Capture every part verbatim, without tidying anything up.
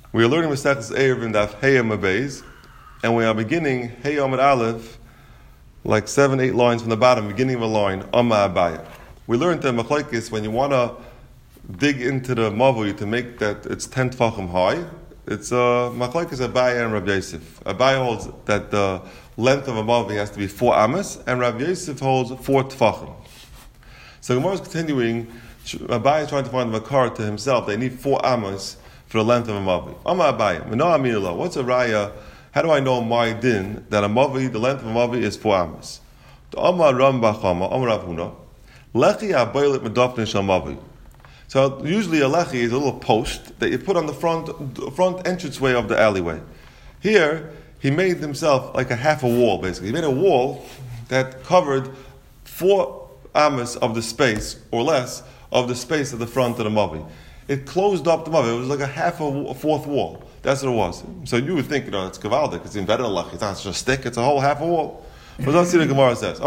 We are learning Masechtas Erev in Daf Hey Amud Beis, and we are beginning Hey Amud Aleph, like seven, eight lines from the bottom, beginning of a line, Amma Abaya. We learned that Machlokes, when you want to dig into the Mavui to make that it's ten tefachim high, it's uh, Machlokes Abaya and Rabbi Yosef. Abaya holds that the length of a Mavui has to be four amas, and Rabbi Yosef holds four tefachim. So Gemara is continuing. Abaya is trying to find the makar to himself. They need four amas for the length of a mavi. Amma Abaya, Mino Aminullah. What's a raya? How do I know my din that a mavi, the length of a mavi is four amas? The Amma Ram Bachama, Amma Rav Huna, Lechi Abaylit Medafne Shal Mavi. So usually a lechi is a little post that you put on the front front entranceway of the alleyway. Here he made himself like a half a wall. Basically, he made a wall that covered four amas of the space or less of the space at the front of the mavi. It closed up the mavi. It was like a half a, a fourth wall. That's what it was. So you would think, you know, it's kavaldik. It's embedded in lech. It's not just a stick. It's a whole half a wall. But let's see what the Gemara says.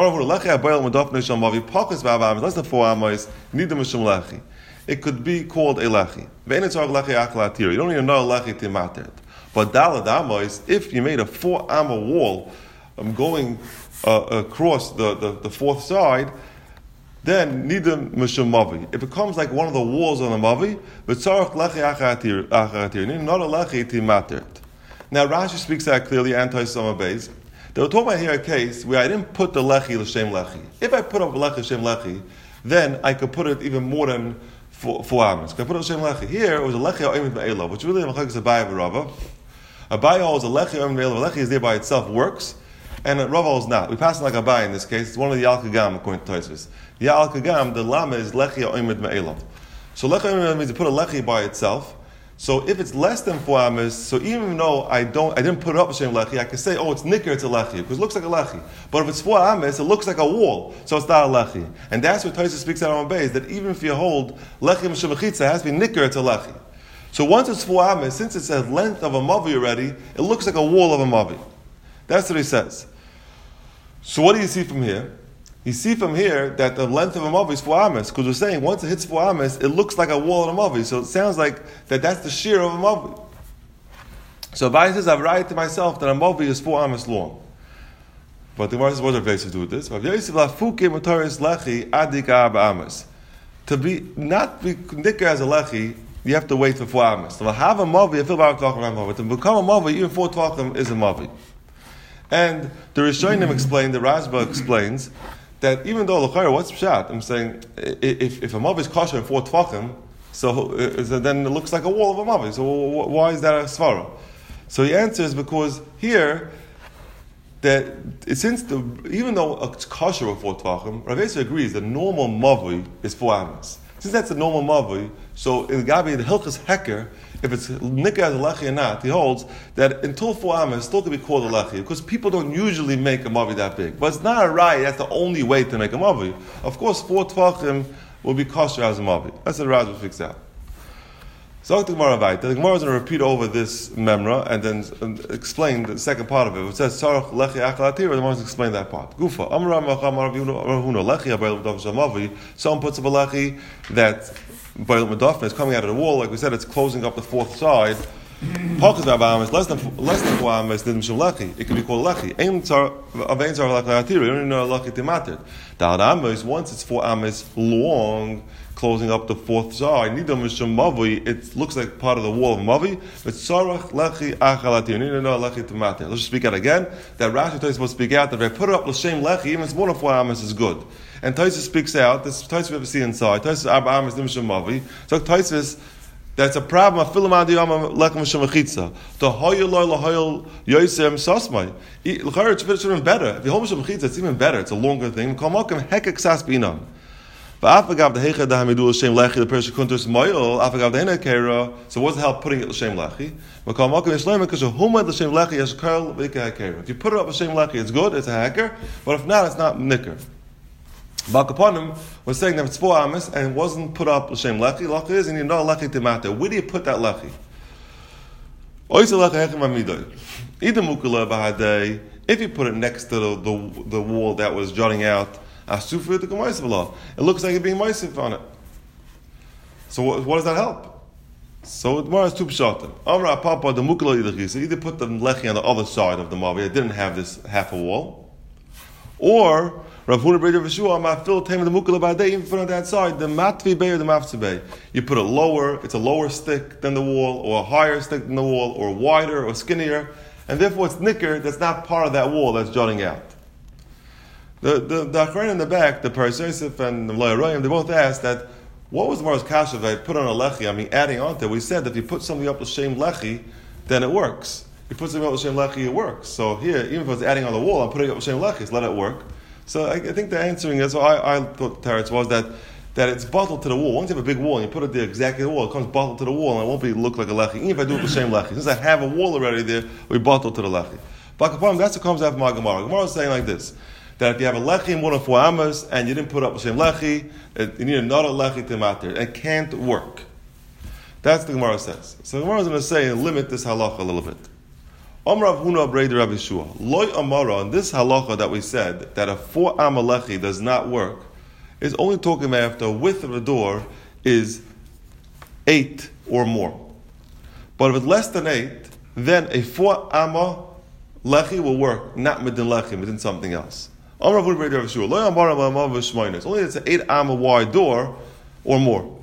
Less than four amas. Need the mishum lechi. It could be called a lechi. You don't need another lechi to matter it. But dalad amas, if you made a four amma wall, um, going uh, across the, the, the fourth side, then nidim mishum mavi. It becomes like one of the walls on the mavi, but tzarach lechi achatir achatir. Not a lechi to matter. Now Rashi speaks that clearly. Anti-Summer Beis. They were talking about here a case where I didn't put the lechi l'shem lechi. If I put up lechi l'shem lechi, then I could put it even more than four, four amas. Could I put it l'shem lechi? Here it was a lechi oimid me'elav, which really is a Abaya v'Rava. Abaya holds a lechi oimid me'elav. Lechi is there by itself, works. And Rava is not. We pass it like a Abaya in this case. It's one of the Yal-Kagam according to Tosfos. Yal-Kagam, the lama is lechi oimid me'elav. So lechi oimid means you put a lechi by itself. So if it's less than four amas, so even though I don't, I didn't put it up Hashem lechi, I can say, oh, it's nicker, it's a lechi, because it looks like a lechi. But if it's four amas, it looks like a wall, so it's not a lechi. And that's what Tosfos speaks out on base, that even if you hold lechi m'shemachitza, it has to be nicker, it's a lechi. So once it's four amas, since it's the length of a mavi already, it looks like a wall of a mavi. That's what he says. So what do you see from here? You see from here that the length of a mavi is four amas, because we're saying once it hits four amas, it looks like a wall of a mavi. So it sounds like that that's the shear of a mavi. So Abaya says, I've written to myself that a mavi is four amas long. But the Gemara says, what does Rav Yosef do with this? Rav Yosef lafuke mataris lechi adik arba amas. To be not be nicker as a lechi, you have to wait for four amas. To have a mavi, I feel about talking about mavi. To become a mavi, even four tvachim is a mavi. And the Rishonim explain, the Rashba explains, that even though l'chayra, what's pshat? I'm saying if if a mavi is kosher in four tvachim, so uh, then it looks like a wall of a mavi. So why is that a svara? So he answers because here that since the even though it's kosher with four tvachim, Rav Yosef agrees the normal mavi is four amas. Since that's the normal mavi, so in Gabi the hilchas heker, if it's nicker as a lechi or not, he holds that until four amas it still could be called a lechi because people don't usually make a mavi that big. But it's not a right. That's the only way to make a mavi. Of course, four tvachim will be kosher as a mavi. That's what Rav fixed out. So the Gemara Vayta. The Gemara is going to repeat over this memra and then explain the second part of it. It says Sarach lechi achalatir. The Gemara is explain that part. Gufa Amram Macham Ravuna lechi abayil medav shamavi. Someone puts up a lechi that bayil medafne is coming out of the wall. Like we said, it's closing up the fourth side. Pocket of amas less than less than four amas didn't shum lechi. It can be called lechi. Ein tzar avein tzar lechi atir. You don't even know lechi timatir. Dalad amas once it's four amas long, closing up the fourth side. Nidam mishum mavi. It looks like part of the wall of mavi. But tzarach lechi achalatir. You don't know lechi timatir. Let's just speak out again. That Rashi is supposed to speak out that if I put it up l'shem lechi, even if it's more than four amas is good. And Tosfos speaks out. This Tosfos we ever see inside. Tosfos arba amas mishum mavi. So Tosfos. That's a problem. The hoyel hoyel yosem sasmai. It's even better. If you hold mishum mechitza, it's even better. It's a longer thing. So what's the help putting it l'shem lechi? If you put it up l'shem lechi, it's good. It's a hacker. But if not, it's not nicker. Balkaponim was saying that it's four amas and it wasn't put up l'shem lechi. Lechi is and you know lechi timater. Where do you put that lechi? If you put it next to the, the, the wall that was jutting out, it looks like you're being meisif on it. So what, what does that help? So the Gemara has two pshatim. Amra Papa the Mukla Yidachisa. Either put the lechi on the other side of the mavi. It didn't have this half a wall. Or Rav Huna Breder Veshua Mafil Taim the Mukla Badei. Even put on that side the Matvi Bay or the Mafzi Bay. You put a lower. It's a lower stick than the wall, or a higher stick than the wall, or wider or skinnier, and therefore it's nicker. That's not part of that wall that's jutting out. The the the Achron in the back, the Paris Yosef and the Mlayarayim, they both asked that. What was the Mara's kasha if I put on a lechi? I mean, adding on to it, we said that if you put something up with shem lechi, then it works. If you put something up with shem lechi, it works. So here, even if I was adding on the wall, I'm putting it up with shem lechi, so let it work. So I, I think the answering is, so I, I thought the teretz was that, that it's bottled to the wall. Once you have a big wall and you put it there exactly the wall, it comes bottled to the wall and it won't be look like a lechi. Even if I do it with shem lechi. Since I have a wall already there, we bottle to the lechi. But that's what comes out of my Gemara. Gemara is saying like this. That if you have a lechi more than four amas and you didn't put up the same lechi, you need another lechi to matter. It can't work. That's the Gemara says. So the Gemara is going to say and limit this halacha a little bit. Amar Rav Huna Breder Rav Yeshua. Loi Amara, on this halacha that we said, that a four amma lechi does not work, is only talking about if the width of the door is eight or more. But if it's less than eight, then a four amma lechi will work, not midin lechi, midin something else. Only it's an eight amma wide door or more.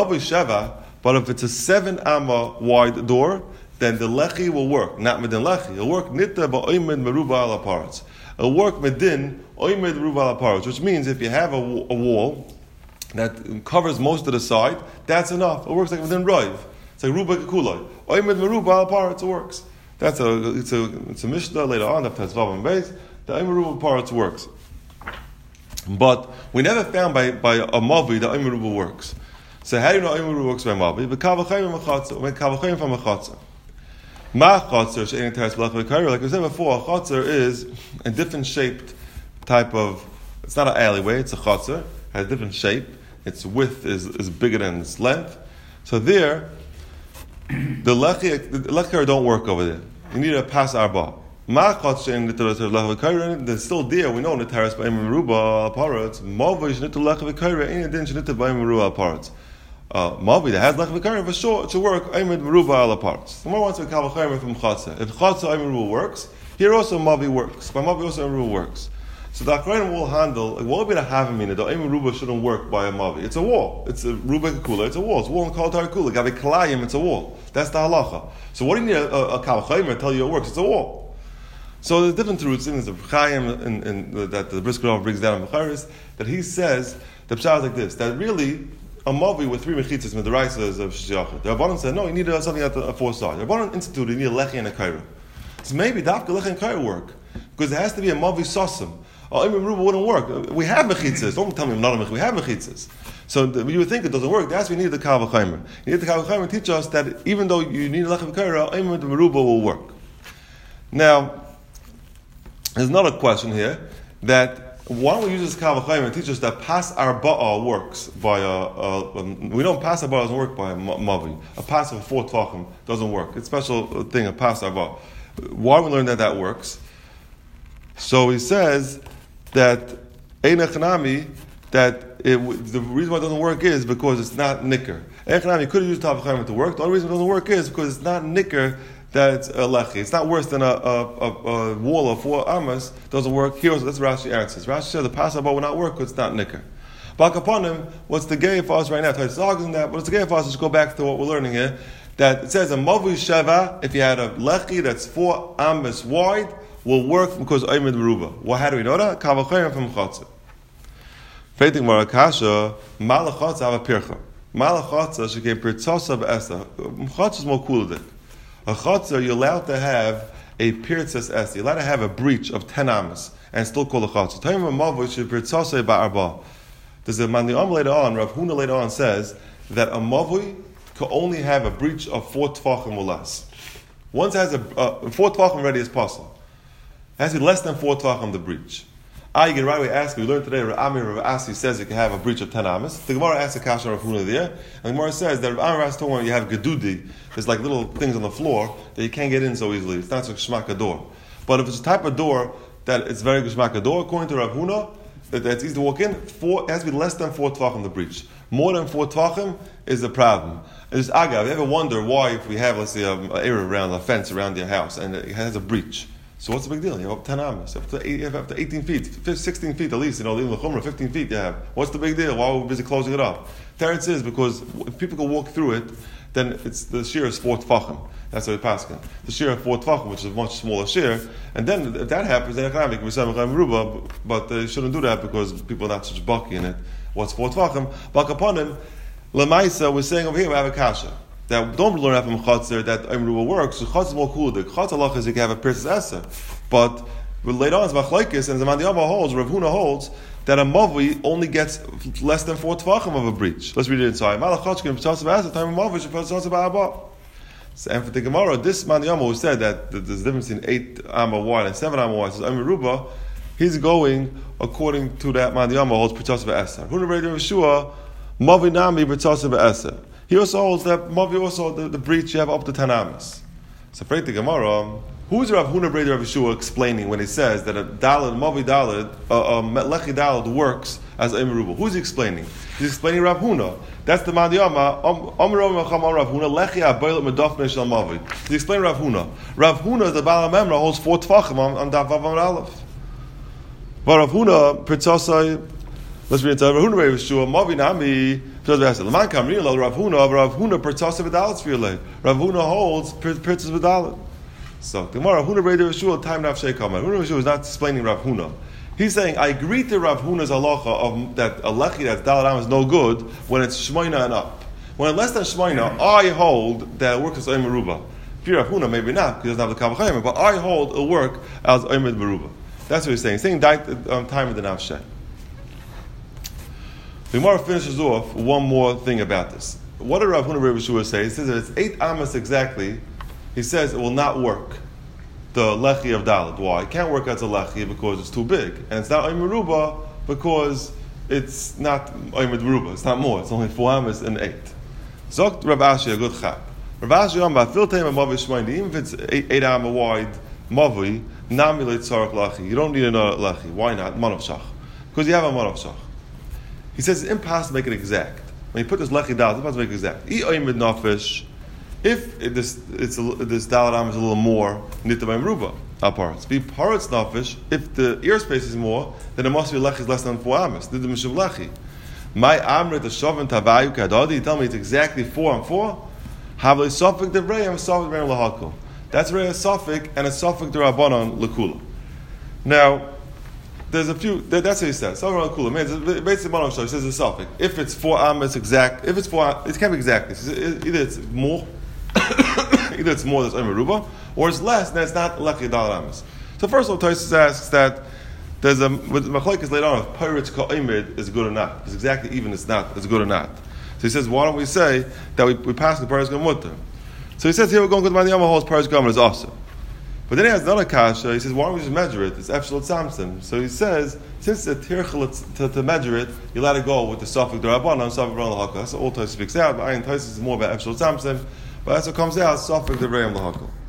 But if it's a seven amma wide door, then the lechi will work, not midin lechi. It'll work nita ba'oimid meruba ala parts. It'll work midin oimid meruba ala parts, which means if you have a, a wall that covers most of the side, that's enough. It works like within roiv. It's like ruba kekuloi. Oimid meruba ala parts, it works. That's a it's a it's a mishnah later on that has vav and base. The Aymeruba parts works. But we never found by, by a Mavi that Aymeruba works. So how do you know Aymeruba works by Mavi? But Kavachayim from a Chatzah. Ma Chatzah, She'ein Teres B'lech V'Kaira, like we said before, a Chatzah is a different shaped type of, it's not an alleyway, it's a Chatzah, it has a different shape, its width is, is bigger than its length. So there, the Lechi, the Lechi don't work over there. You need a Pas Arba. They're still there. We know the terrace by Meruba parrots. Mavi shnit lech v'kaira. Any din shnit by Meruba parrots. Mavi that has lech v'kaira for sure to work. Aymed Meruba ala parrots. The more wants to kavachayim from Chatzah. If Chatzah Aymed Meruba works, here also Mavi works. By Mavi also Meruba works. So the Akrayim will handle. Like, what would be the havamina? The Aymed Meruba shouldn't work by a Mavi. It's a wall. It's a Ruba kula. It's a wall. It's a wall in Kol Tarikula. Gavi Kalayim. It's a wall. That's the halacha. So what do you need a, a, a kavachayim to tell you it works? It's a wall. So there's different roots in the Chaim and, and, and that the Brisker brings down in Becharis, that he says the pshat is like this, that really a mavi with three mechitzas with the rices of Shishachah. The Rabbanan said, no, you need something at the fourth side. The Rabbanan instituted, you need a lechi and a kaira. So maybe dafka lechi and kaira work, because it has to be a mavi sosim. Oh, Imam Ruba wouldn't work. We have mechitzas. Don't tell me I'm not a mechitzas. We have mechitzas. So the, you would think it doesn't work. That's why we need the Kav HaChaimer. You need the Kav HaChaimer to teach us that even though you need a lechi and kaira, Imam Ruba will work. Now, there's another question here, that why don't we use this Kavachayim and teach us that Pas Arba'a works by a, a, a we know Pas Arba'a doesn't work by a Mavi. A Pas of four Tvachim doesn't work. It's a special thing, a Pas Arba'a. Why we learn that that works? So he says that Einachanami, that it, the reason why it doesn't work is because it's not Nicker. Einachanami could have used Kavachayim to work. The only reason it doesn't work is because it's not Nicker. That's a lechi. It's not worse than a, a, a, a wall of four amas. Doesn't work. Here, that's Rashi answers. Rashi says the pasaba will not work because it's not nicker. Back upon him, what's the gay for us right now? It's arguing that, but it's the gay for us to go back to what we're learning here. That it says a mavi sheva, if you had a lechi that's four amas wide, will work because Aymed Meruba. Well, how do we know that? Kavachayim from Chatzah. Feiting Marakasha, Malachatza have a pircha. Malachatza, she came pirtzosa b'esa. Chatzah is more cool than it. A chatzah, you're allowed to have a pirtzas es. You're allowed to have a breach of ten amas and still call a chatzah. There's a Maniam later on, Rav Huna later on says that a mavui can only have a breach of four tefachim or less. Once it has a uh, four tefachim ready as possible. It has to be less than four tefachim the breach. Ah, you can right away ask, we learned today, Rav Amir Rav Asi says you can have a breach of ten amas. The Gemara asks a kasha Rav Huna there, and the Gemara says that Rav Amir asks to when you have gedudi, there's like little things on the floor that you can't get in so easily. It's not a geshmak door. But if it's a type of door that it's very geshmak door, according to Rav Huna, that that's easy to walk in, four, it has to be less than four tvachim the breach. More than four tvachim is a problem. And just agav, you ever wonder why if we have, let's say, an area around, a fence around your house, and it has a breach. So what's the big deal? You have up ten amas, up to, eight, you have up to eighteen feet, sixteen feet at least, you know, fifteen feet you have. What's the big deal? Why are we busy closing it up? Teretz is because if people can walk through it, then it's the shear is four tfachim. That's what we pass on. The shear of four tfachim, which is a much smaller shear, and then if that happens, then it can be some ruba, but they shouldn't do that because people are not such bucky in it. What's four tfachim? Bak upon him, lemaisa was saying over here we have a kasha. That don't learn that from Chatzar that Imruba works. So Chatzar more cool. The Chatzar Allah is you can have a Pirsis Eser. But later on, it's Machlaikis, and the Mandiyama holds, Rav Huna holds, that a Mavi only gets less than four Tvachim of a breach. Let's read it inside. Malachachkin, P'tzasav Eser, time of Mavi, P'tzasav Abba. And for the Gemara, this Mandiyama who said that there's a difference in eight Amma wide and seven Amma wide, says Imruba, he's going according to that Mandiyama holds P'tzasav Eser. Huna Radio Yeshua, Mavi Nami, P'tzasav Eser. He also holds that Mavi also the, the breach you have up to ten amas. So for the Gemara, who's Rav Huna Breder Rav Yeshua explaining when he says that a dalad Mavi dalad a uh, uh, lechi dalad works as a meruba? Who's he explaining? He's explaining Rav Huna. That's the Mandiyama. Amar Rav Huna lechi abaylat medafne shel Mavi. He's explaining Rav Huna. Rav Huna, the Baal Memra, holds four tfachim on, on Daf Vav Aleph. But Rav Huna Pirtzasai. Let's read it. Rav Huna Breder Rav Yeshua Mavi Nami. Rav Huna, Rav Huna, Pertzasa v'dalat Sfirle. Rav Huna holds Pertzas v'dalat. So, the Gemara, Rav Huna Breder Rav Yeshua, time Rav Sheikh Rav Huna Rav Yeshua is not explaining Rav Huna. He's saying, I agree to Rav Huna's halacha of that a lechi that's dalat am is no good when it's shmoina and up. When it's less than shmoina, I hold that it works as oim meruba. If you're Rav Huna, maybe not, because he doesn't have the kavachayim, but I hold it'll work as oim meruba. That's what he's saying. He's saying um, time of the nafshay. The Gemara finishes off one more thing about this. What did Rav Huna Breder Rav Yeshua say? He says that it's eight amas exactly. He says it will not work. The lechi of Dalet. Why? It can't work as a lechi because it's too big, and it's not oim meruba because it's not oim meruba. It's not more. It's only four amas and eight. Zokt Rav Ashi a good chap. Rav Ashi on by filteim and mavi shmoini. Even if it's eight, eight amma wide mavi, nami leitzarach lechi. You don't need another lechi. Why not? Manav shach. Because you have a manav shach. He says it's impossible to make it exact. When you put this lechi dalat, it's impossible to make it exact. I oimid nafish, if it, this it's a, this dalat am is a little more nitavay meruba aparts. Be parts nafish. If the ear space is more, then it must be lechi is less than four amas. Did the mishav lechi? My amrit the shavin tavayu kadadi. You tell me it's exactly four and four. Havli sofik devrayim sofik devrayim lahakol. That's very a sofik and a sofik derabanan lekula. Now. There's a few. That's what he says. Basically, he says it's suffix. If it's four amas exact, if it's four, it can't be exact. Either it's more, either it's more that's meruba, or it's less, then it's not lechi dalad amas. So first of all, Tosfos asks that there's a with machlekes later on if pirates call imid is good or not. It's exactly even. It's not. It's good or not. So he says, why don't we say that we, we pass the pirates mutter? So he says here we're going to go to the Mandiyama holds pirates gum is awesome. But then he has another kasha. He says, why don't we just measure it? It's efshel tzamtzim. So he says, since it's tirchel to, to measure it, you let it go with the sofik d'Rabbanan, sofik d'Rabbanan l'hakol. That's all Tosfos speaks out. But Ayin Tosfos is more about efshel tzamtzim. But that's what comes out, sofik d'Rabbanan l'hakol.